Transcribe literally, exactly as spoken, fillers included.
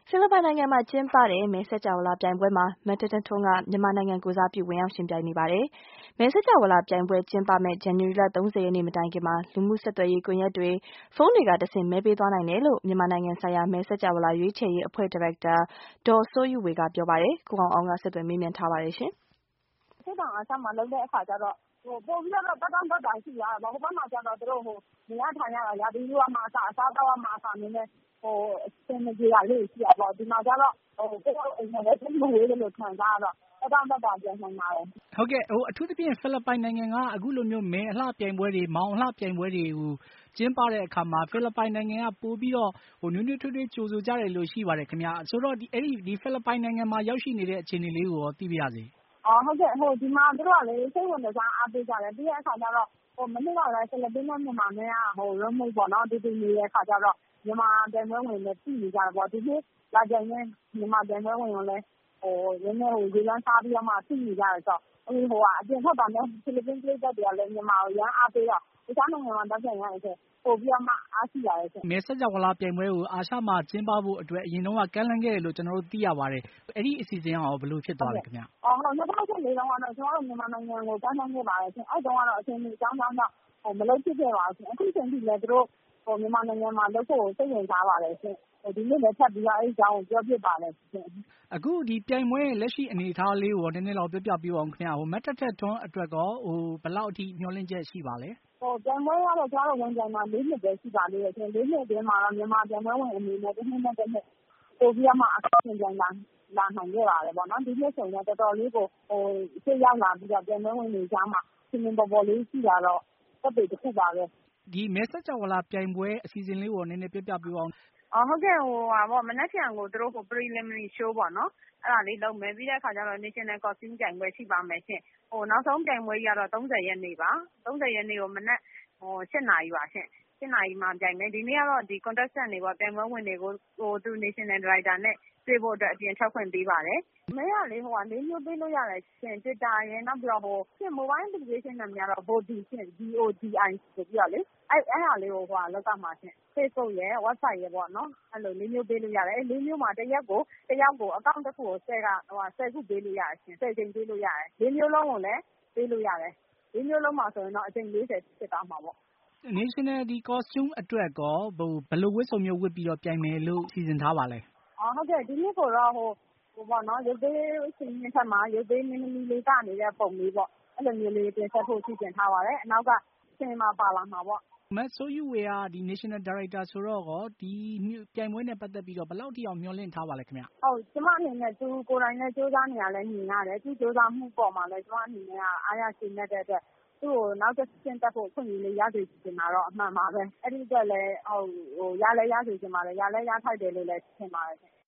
ဖိလစ်ပိုင်နိုင်ငံမှာကျင်းပတဲ့မဲဆကြာဝဠာပြိုင်ပွဲမှာမတ်တတထွန်းကမြန်မာနိုင်ငံကိုယ်စားပြုဝင်ရောက်ယှဉ်ပြိုင်နေပါတယ်။မဲဆကြာဝဠာပြိုင်ပွဲကျင်းပမယ့်ဇန်နဝါရီလ၃၀ရက်နေ့မတိုင်ခင်မှာလူမှုဆက်သွယ်ရေးကွန်ရက်တွေဖုန်းတွေကတဆင့်မဲပေးသွားနိုင်တယ်လို့မြန်မာနိုင်ငံဆိုင်ရာမဲဆကြာဝဠာရွေးချယ်ရေးအဖွဲ့ဒါရိုက်တာဒေါ်စိုးယုဝေကပြောပါတယ်။ကိုအောင်အောင်ကဆက်သွယ်မေးမြန်းထားပါတယ်ရှင်။စစ်တောင်အားဆမှာလုပ်တဲ့အခါကျတော့ဟိုပို့ပြီးတော့တက်တောင့်တက်တာရှိရတာပေါ့ဟိုဘက်မှာကျတော့တို့ဟိုနေရထိုင်ရတာရာဒီလိုမှအစားအစားတော့မှအစားနည်းနည်းဟိုစင်ကြီးရလေးရှိရပေါ့ဒီမှာကျတော့ဟိုကိုယ်အိမ်နဲ့လည်းမဝေးလို့ခံစားတော့တက်တောင့်တက်တာပြန်နိုင်ပါတယ်။ဟုတ်ကဲ့ဟိုအထူးသဖြင့်ဖိလစ်ပိုင်နိုင်ငံကအခုလိုမျိုးမဲအလှပြိုင်ပွဲတွေမောင်အလှပြိုင်ပွဲတွေကိုကျင်းပတဲ့အခါမှာဖိလစ်ပိုင်နိုင်ငံကပို့ပြီးတော့ဟိုနွေးနွေးထွေးထွေးကြိုဆိုကြတယ်လို့ရှိပါတယ်ခင်ဗျာဆိုတော့ဒီအဲ့ဒီဒီဖိလစ်ပိုင်နိုင်ငံမှာရောက်ရှိနေတဲ့အခြေအနေလေးကိုရောသိပါရစေ။အော်ဟုတ်ကဲ့ဟိုဒီမှာတို့ကလေစိတ်ဝင်စားအားပေးကြတယ်ပြီးတဲ့အခါကျတော့ဟိုမနေ့ကလည်းဖိလစ်ပိုင်နဲ့မြန်မာနဲ့ဟိုရုံးမိတ်ပေါ့နော်ဒီဒီနေတဲ့အခါကျတော့မြန်မာပြန်ပွဲဝင်လည်းပြည်နေကြတယ်ပေါ့ဒီနေ့လာကြရင်မြန်မာပြန်ပွဲဝင်လည်းဟိုရင်းနဲ့ဟိုရေလန်းစားပြီးတော့မှပြည်နေကြတယ်ဆိုတော့အခုဟိုကအပြင်ထွက်တာနဲ့ဖိလစ်ပိုင်ပြည်သက်တွေကလည်းမြန်မာကိုရမ်းအားပေးတော့တခြားနိုင်ငံမှာတက်ပြန်ရရင်ပို့ပြီးတော့မှအားရှိရတယ်ဆိုမဲဆကြာဝဠာပြိုင်ပွဲကိုအာရှမှာကျင်းပဖို့အတွက်အရင်တော့ကကမ်းလှမ်းခဲ့တယ်လို့ကျွန်တော်တို့သိရပါတယ်အဲ့ဒီအစီအစဉ်ကရောဘယ်လိုဖြစ်သွားလဲခင်ဗျ။အော်ဟုတ်၂၀၁၄တုန်းကတော့ကျွန်တော်တို့မြန်မာနိုင်ငံကိုကမ်းလှမ်းခဲ့ပါတယ်ရှင်အဲ့တုန်းကတော့အချိန်ကြီးအကြောင်းကြောင်းတော့ဟိုမလုပ်ဖြစ်ခဲ့ပါဘူးရှင်အခုချိန်ထိလည်းတို့ဟိုမြန်မာနိုင်ငံမှာလုပ်ဖို့စိတ်ဝင်စားပါတယ်ရှင်ဟိုဒီနေ့လည်းထပ်ပြီးတော့အဲ့အကြောင်းကိုပြောပြပါတယ်ရှင်အခုဒီပြိုင်ပွဲလက်ရှိအနေအထားလေးကိုနည်းနည်းလောက်ပြောပြပြပါအောင်ခင်ဗျာဟိုမတ်တက်တက်ထွန်းအတွက်ကောဟိုဘယ်လောက်အထိမျှော်လင့်ချက်ရှိပါလဲဟိုပြိုင်ပွဲကတော့ကျွန်တော်တို့ဝင်ပြိုင်မှာ၄နှစ်ပဲရှိပါသေးတယ်ရှင်၄နှစ်အတွင်းမှာတော့မြန်မာပြိုင်ပွဲဝင်အနေနဲ့တစ်နှစ်နဲ့တစ်နှစ်ပို့ပြီးတော့မှအကောင့်ပြန်လာလာနိုင်ခဲ့ပါတယ်ပေါ့နော်ဒီနှစ်ဆိုရင်တော်တော်လေးကိုဟိုရှေ့ရောက်လာပြီးတော့ပြိုင်ပွဲဝင်နေကြမှာစင်ပေါ်ပေါ်လေးရှိတာတော့သက်သေတစ်ခုပါပဲဒီမဲဆကြာဝဠာပြိုင်ပွဲအစီအစဉ်လေးကိုနည်းနည်းပြပြပြအောင်အော်ဟုတ်ကဲ့ဟိုဟာပေါ့မနက်ဖြန်ကိုသူတို့ဟို preliminary show ပေါ့နော်အဲ့ဒါလေးလုပ်မယ်ပြီးတဲ့အခါကျတော့ national costume ပြိုင်ပွဲရှိပါမယ်ရှင်ဟိုနောက်ဆုံးပြိုင်ပွဲကြီးကတော့၃၀ရက်နေ့ပါ၃၀ရက်နေ့ကိုမနက်ဟို၈နာရီပါရှင်၈နာရီမှပြိုင်မယ်ဒီနေ့ကတော့ဒီ contestant တွေပေါ့ပြိုင်ပွဲဝင်တွေကိုဟိုသူ national director နဲ့တွေ့ဖို့အတွက်အပြင်ထွက်ခွင့်ပေးပါတယ်မဲရလေးဟိုကလေးမျိုးပေးလို့ရတယ်ရှင် Twitter ရယ်နောက်ပြီးတော့ဟိုရှင် mobile application နာမည်ကတော့ Bodi ရှင် B O D I ဆိုပြီးတော့လေအဲ့အဲ့ဟာလေးကိုဟိုကလောက်ကမှာရှင် Facebook ရယ် website ရယ်ပေါ့နော်အဲ့လိုလေးမျိုးပေးလို့ရတယ်အဲ့လေးမျိုးမှာတစ်ရက်ကိုတစ်ယောက်ကိုအကောင့်တစ်ခုကိုဆယ်ကဟိုကဆယ်ခုပေးလို့ရတယ်ရှင်ဆယ်ချိန်ပေးလို့ရတယ်လေးမျိုးလုံးကိုလည်းပေးလို့ရတယ်လေးမျိုးလုံးမှာဆိုရင်တော့အချိန်၄၀ဖြစ်သွားမှာပေါ့ national ဒီ costume အတွက်ကောဟိုဘယ်လိုဝတ်စုံမျိုးဝတ်ပြီးတော့ပြိုင်မယ်လို့စီစဉ်ထားပါလဲအော်ဟုတ်ကဲ့ဒီနေ့ကိုတော့ဟိုဟိုပေါ့နော်ရုပ်သေးရှင်ရင်းထက်မှာရုပ်သေးမင်းသမီးလေးကနေနေတဲ့ပုံလေးပေါ့အဲ့လိုမျိုးလေးတင်ဆက်ဖို့စီစဉ်ထားပါတယ်အနောက်ကရှင်မှာပါလာမှာပေါ့မတ်ဆိုယူဝေကဒီ national director ဆိုတော့ကောဒီပြိုင်ပွဲနဲ့ပတ်သက်ပြီးတော့ဘယ်လောက်ထိအောင်မျှော်လင့်ထားပါလဲခင်ဗျဟုတ်ကျမအနေနဲ့သူကိုယ်တိုင်နဲ့စူးစမ်းနေရလဲမြင်ရတယ်သူစူးစမ်းမှုပေါ်မှာလဲကျမအနေနဲ့အားရရှိနေတဲ့အတွက်သူ့ကိုနောက်တစ်ဆင့်တက်ဖို့ဖွင့်ရည်လေးရစေချင်တာတော့အမှန်ပါပဲအဲ့ဒီအတွက်လဲဟိုဟိုရလဲရစေချင်ပါတယ်ရလဲရထိုက်တယ်လို့လဲထင်ပါတယ်